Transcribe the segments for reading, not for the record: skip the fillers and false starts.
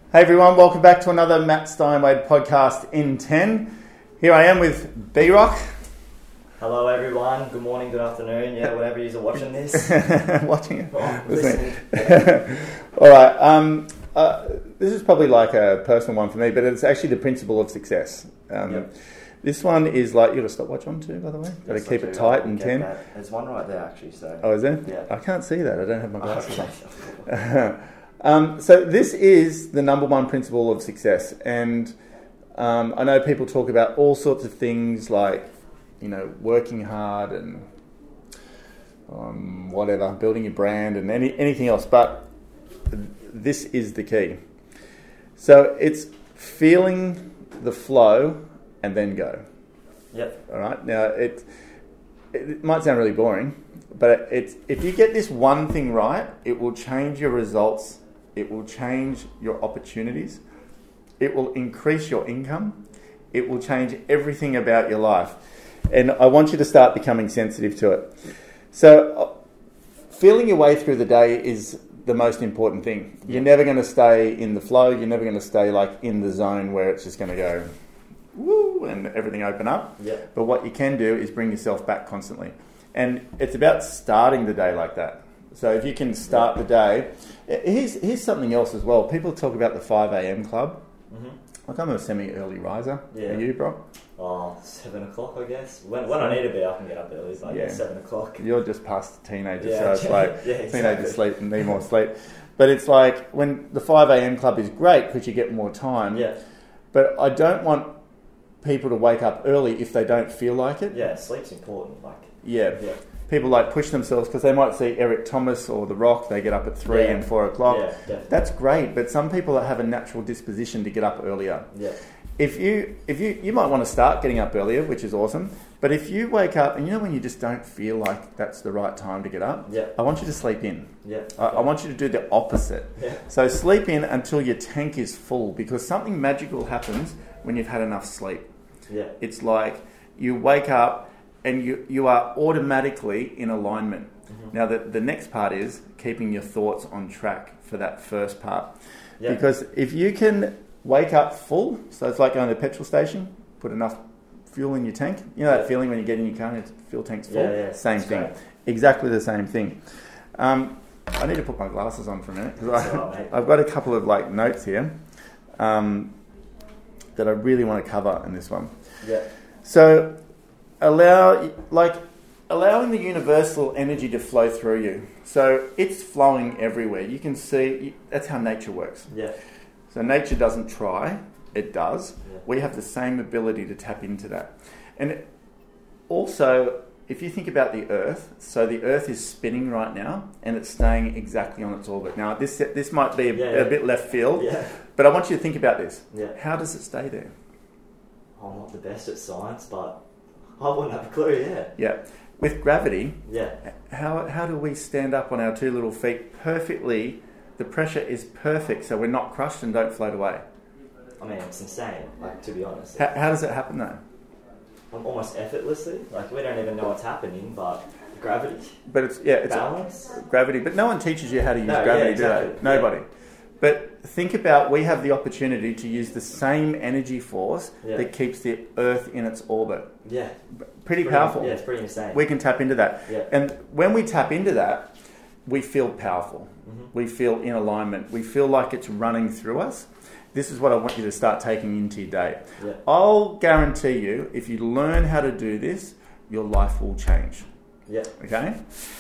Hey everyone, welcome back to another Matt Steinwade podcast in 10. Here I am with B-Rock. Hello everyone, good morning, good afternoon, whenever you're watching this. Watching it? Oh, listening. Alright, this is probably like a personal one for me, but it's actually the principle of success. This one is like, you got a stopwatch on too, by the way? Got to keep it tight in 10. There's one right there actually, so. Oh, is there? Yeah. I can't see that, I don't have my glasses on. So this is the number one principle of success, and I know people talk about all sorts of things like, you know, working hard and whatever, building your brand and anything else, but this is the key. So it's feeling the flow and then go. Yep. All right. Now it might sound really boring, but if you get this one thing right, it will change your results. It will change your opportunities. It will increase your income. It will change everything about your life. And I want you to start becoming sensitive to it. So feeling your way through the day is the most important thing. You're never going to stay in the flow. You're never going to stay like in the zone where it's just going to go woo and everything open up. Yep. But what you can do is bring yourself back constantly. And it's about starting the day like that. So if you can start the day, here's something else as well. People talk about the 5 a.m. club. Mm-hmm. Like I'm a semi-early riser. Yeah. Are you, bro? 7 o'clock, I guess. When I need to be, I can get up early. It's like 7 o'clock. You're just past the teenager, Yeah. so it's like Exactly. teenagers sleep and need more sleep. But it's like when the 5 a.m. club is great because you get more time. Yeah. But I don't want people to wake up early if they don't feel like it. Yeah, sleep's important. Yeah. People like push themselves because they might see Eric Thomas or The Rock. They get up at 3 and 4 o'clock. Yeah, definitely. That's great, but some people have a natural disposition to get up earlier. Yeah. If you might want to start getting up earlier, which is awesome. But if you wake up and you know when you just don't feel like that's the right time to get up, I want you to sleep in. Yeah. I want you to do the opposite. Yeah. So sleep in until your tank is full, because something magical happens when you've had enough sleep. Yeah. It's like you wake up and you are automatically in alignment. Mm-hmm. Now the next part is keeping your thoughts on track for that first part. Yeah. Because if you can wake up full, so it's like going to a petrol station, put enough fuel in your tank. You know that feeling when you get in your car and your fuel tank's full? Yeah. Same thing. Great. Exactly the same thing. I need to put my glasses on for a minute because I've got a couple of like notes here that I really want to cover in this one. Yeah. So allowing the universal energy to flow through you. So it's flowing everywhere. You can see that's how nature works. Yeah. So nature doesn't try, it does. Yeah. We have the same ability to tap into that. And also, if you think about the Earth, so the Earth is spinning right now and it's staying exactly on its orbit. Now, this might be a bit left field, but I want you to think about this. Yeah. How does it stay there? I'm not the best at science, but I wouldn't have a clue, Yeah. With gravity, Yeah. how do we stand up on our two little feet perfectly? The pressure is perfect, so we're not crushed and don't float away. I mean, it's insane, to be honest. How does it happen, though? Almost effortlessly. We don't even know what's happening, but gravity. But it's balance. Gravity. But no one teaches you how to use gravity, exactly. do they? Nobody. But think about, we have the opportunity to use the same energy force that keeps the Earth in its orbit. Yeah. Pretty powerful. Yeah, it's pretty insane. We can tap into that. Yeah. And when we tap into that, we feel powerful. Mm-hmm. We feel in alignment. We feel like it's running through us. This is what I want you to start taking into your day. Yeah. I'll guarantee you, if you learn how to do this, your life will change. Yeah. Okay?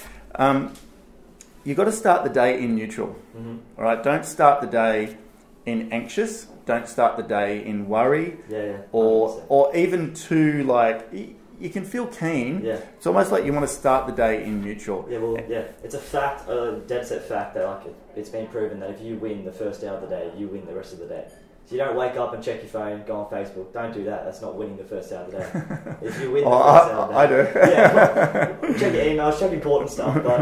You've got to start the day in neutral. Mm-hmm. All right? Don't start the day in anxious. Don't start the day in worry. Yeah. Or even too you can feel keen. Yeah. It's almost like you want to start the day in neutral. Yeah, well, it's a fact, a dead set fact that it's been proven that if you win the first hour of the day, you win the rest of the day. So you don't wake up and check your phone, go on Facebook. Don't do that. That's not winning the first hour of the day. If you win the first hour of the day, I do. Yeah, check your emails, check important stuff. But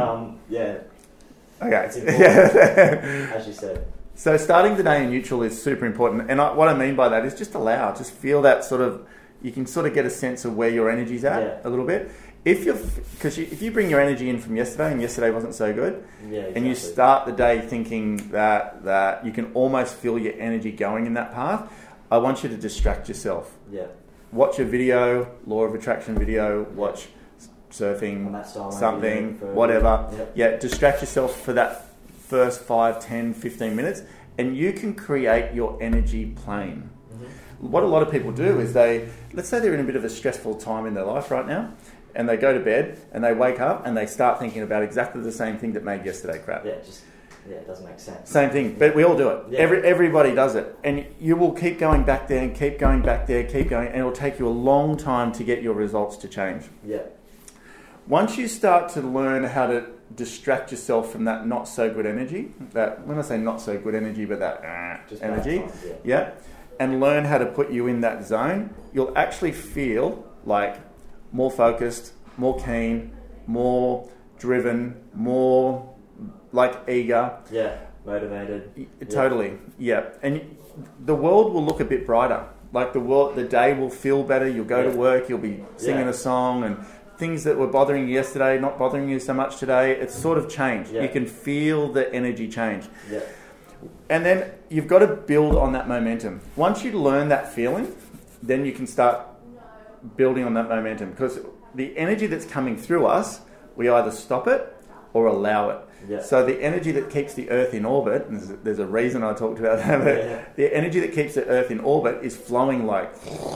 Okay. It's important, as you said. So starting the day in neutral is super important. And what I mean by that is just feel that sort of, you can sort of get a sense of where your energy's at a little bit. if you bring your energy in from yesterday and yesterday wasn't so good, Yeah, exactly. and you start the day thinking that you can almost feel your energy going in that path, I want you to distract yourself. Yeah. Watch a video, law of attraction video, watch surfing, something, whatever. Yeah, distract yourself for that first 5, 10, 15 minutes, and you can create your energy plane. Mm-hmm. What a lot of people do is let's say they're in a bit of a stressful time in their life right now, and they go to bed and they wake up and they start thinking about exactly the same thing that made yesterday crap. Yeah, it doesn't make sense. Same thing, but we all do it. Yeah. Everybody does it. And you will keep going back there and keep going back there, keep going, and it will take you a long time to get your results to change. Yeah. Once you start to learn how to distract yourself from that not so good energy, that when I say not so good energy, but that just energy, and learn how to put you in that zone, you'll actually feel like more focused, more keen, more driven, more like eager. Yeah, motivated. Totally, yeah. And the world will look a bit brighter. Like the day will feel better. You'll go to work, you'll be singing a song, and things that were bothering you yesterday, not bothering you so much today, it's sort of changed. Yeah. You can feel the energy change. Yeah. And then you've got to build on that momentum. Once you learn that feeling, then you can start building on that momentum, because the energy that's coming through us, we either stop it or allow it. Yeah. So the energy that keeps the Earth in orbit, and there's a reason I talked about that, but the energy that keeps the Earth in orbit is flowing like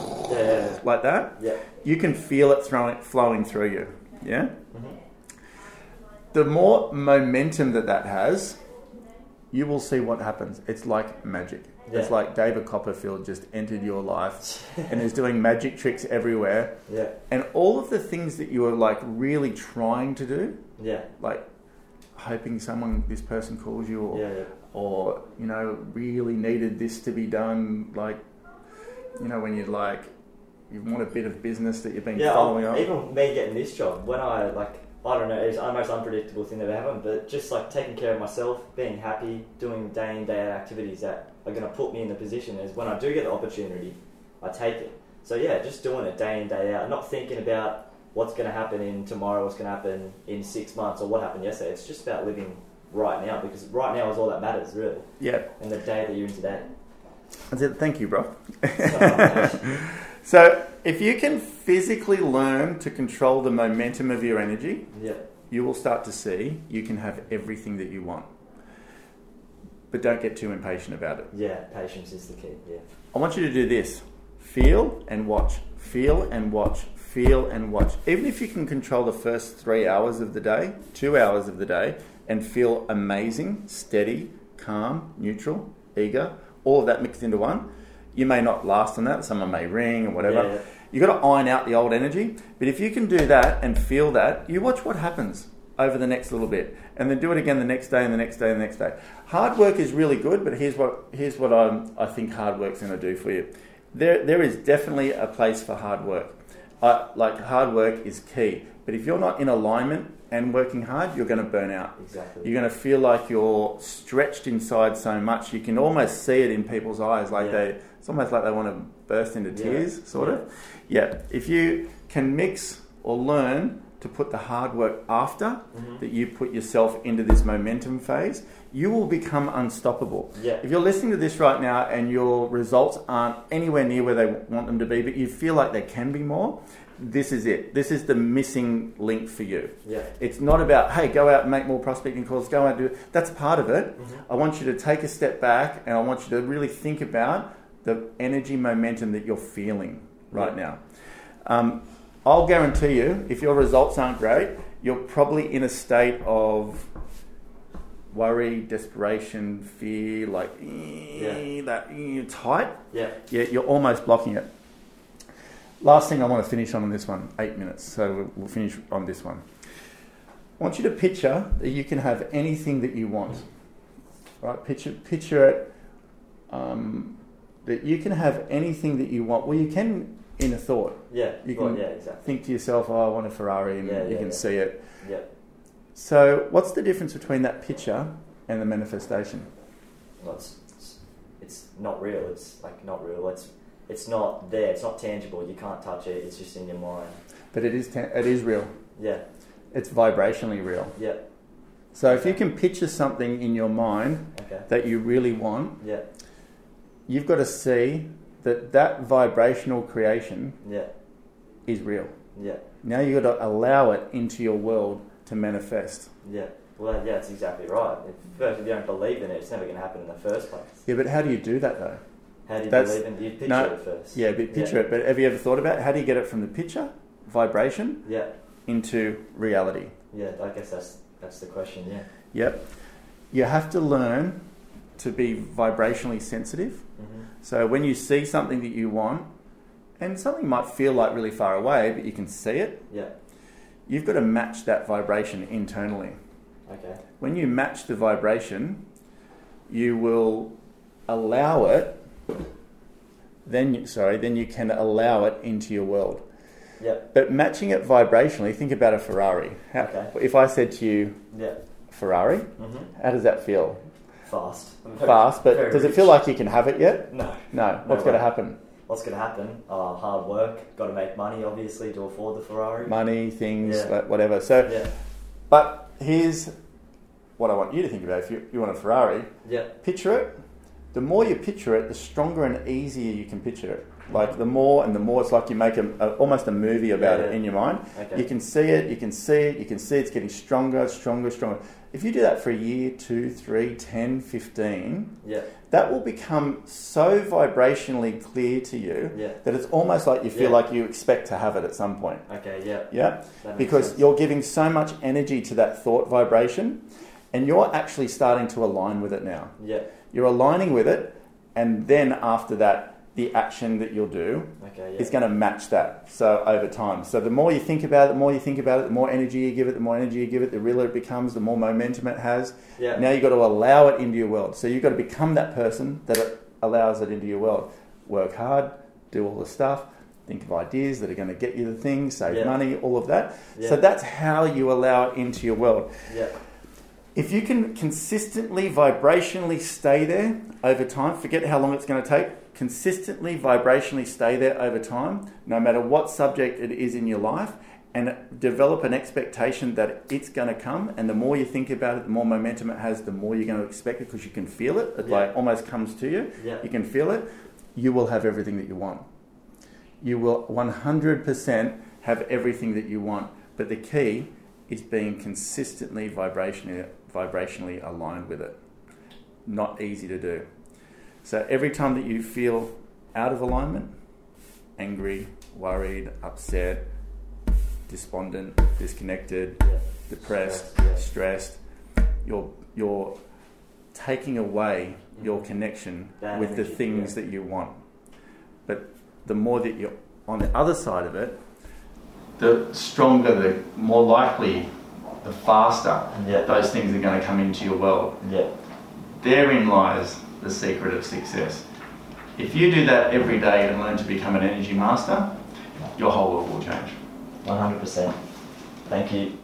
that. Yeah. You can feel it flowing through you. Yeah? Mm-hmm. The more momentum that has, you will see what happens. It's like magic. Yeah. It's like David Copperfield just entered your life and is doing magic tricks everywhere. Yeah. And all of the things that you were like really trying to do, like hoping this person calls you, or you know, really needed this to be done, like, you know, when you want a bit of business that you've been following up. Even me getting this job, when I don't know, it's the most unpredictable thing that ever happened, but just like taking care of myself, being happy, doing day in, day out activities that are going to put me in the position is when I do get the opportunity, I take it. So yeah, just doing it day in, day out, not thinking about what's going to happen in tomorrow, what's going to happen in 6 months, or what happened yesterday. It's just about living right now, because right now is all that matters, really. Yeah. And the day that you're in today. That's it. Thank you, bro. So if you can physically learn to control the momentum of your energy, you will start to see you can have everything that you want. But don't get too impatient about it. Yeah, patience is the key. Yeah. I want you to do this. Feel and watch. Feel and watch. Feel and watch. Even if you can control the first 3 hours of the day, 2 hours of the day, and feel amazing, steady, calm, neutral, eager, all of that mixed into one. You may not last on that. Someone may ring or whatever. Yeah. You've got to iron out the old energy. But if you can do that and feel that, you watch what happens over the next little bit. And then do it again the next day and the next day and the next day. Hard work is really good, but here's what I think hard work's going to do for you. There is definitely a place for hard work. Hard work is key. But if you're not in alignment and working hard, you're going to burn out. Exactly. You're going to feel like you're stretched inside so much. You can almost see it in people's eyes. It's almost like they want to burst into tears, sort of. Yeah. If you can mix or learn to put the hard work after that you put yourself into this momentum phase, you will become unstoppable. Yeah. If you're listening to this right now and your results aren't anywhere near where they want them to be, but you feel like there can be more, this is it. This is the missing link for you. Yeah. It's not about, hey, go out and make more prospecting calls, go out and do it. That's part of it. I want you to take a step back and I want you to really think about the energy momentum that you're feeling right now. I'll guarantee you, if your results aren't great, you're probably in a state of worry, desperation, fear, tight. Yeah. Yeah, you're almost blocking it. Last thing I want to finish on this one, 8 minutes, so we'll finish on this one. I want you to picture that you can have anything that you want. Right? Picture it, that you can have anything that you want. Well, you can in a thought. Yeah. You can exactly. think to yourself, oh, I want a Ferrari, and you can see it. Yeah. So what's the difference between that picture and the manifestation? Well, it's not real. It's not real. It's not there. It's not tangible. You can't touch it. It's just in your mind. But it is real. Yeah. It's vibrationally real. Yeah. So if you can picture something in your mind Okay. that you really want, Yeah. you've got to see that vibrational creation Yeah. is real. Yeah. Now you've got to allow it into your world to manifest. Yeah. Well, yeah, that's exactly right. If you don't believe in it, it's never going to happen in the first place. Yeah, but how do you do that though? How do you That's- believe in it? You picture it first. Yeah, but picture it. But have you ever thought about how do you get it from the picture, vibration, Yeah. into reality? Yeah, I guess that's the question, yeah. Yep. You have to learn to be vibrationally sensitive. Mm-hmm. So when you see something that you want, and something might feel like really far away, but you can see it, Yeah. you've got to match that vibration internally. Okay. When you match the vibration, you will allow it, then you can allow it into your world. Yep. But matching it vibrationally, think about a Ferrari. Okay. If I said to you, Yeah. Ferrari, Mm-hmm. how does that feel? Fast. Fast, but very does it rich. feel like you can have it yet? No. No. What's way. going to happen? What's going to happen? Hard work. Got to make money, obviously, to afford the Ferrari. Money, things, Yeah. like whatever. So, Yeah. but here's what I want you to think about. If you want a Ferrari, Yeah. picture it. The more you picture it, the stronger and easier you can picture it. Like the more, it's like you make almost a movie about it in your mind. Okay. You can see it, you can see it's getting stronger. If you do that for a year, 2, 3, 10, 15, Yeah. that will become so vibrationally clear to you Yeah. that it's almost like you feel Yeah. like you expect to have it at some point. Okay. Yeah. Yeah? That makes Because sense. you're giving so much energy to that thought vibration and you're actually starting to align with it now. Yeah. You're aligning with it, and then after that, the action that you'll do Okay. Yeah. is going to match that. So over time. So the more you think about it, the more energy you give it, the realer it becomes, the more momentum it has. Yeah. Now you've got to allow it into your world. So you've got to become that person that allows it into your world. Work hard, do all the stuff, think of ideas that are going to get you the things, save money, all of that. Yeah. So that's how you allow it into your world. Yeah. If you can consistently, vibrationally stay there over time, forget how long it's going to take, consistently, vibrationally stay there over time, no matter what subject it is in your life, and develop an expectation that it's going to come, and the more you think about it, the more momentum it has, the more you're going to expect it because you can feel it. It like almost comes to you. Yeah. You can feel it. You will have everything that you want. You will 100% have everything that you want. But the key is being consistently vibrationally aligned with it. Not easy to do. So every time that you feel out of alignment, angry, worried, upset, despondent, disconnected, depressed, stressed, you're taking away your connection with the things that you want. But the more that you're on the other side of it, the stronger, the more likely, the faster those things are going to come into your world. Yeah. Therein lies the secret of success. If you do that every day and learn to become an energy master, your whole world will change. 100%. Thank you.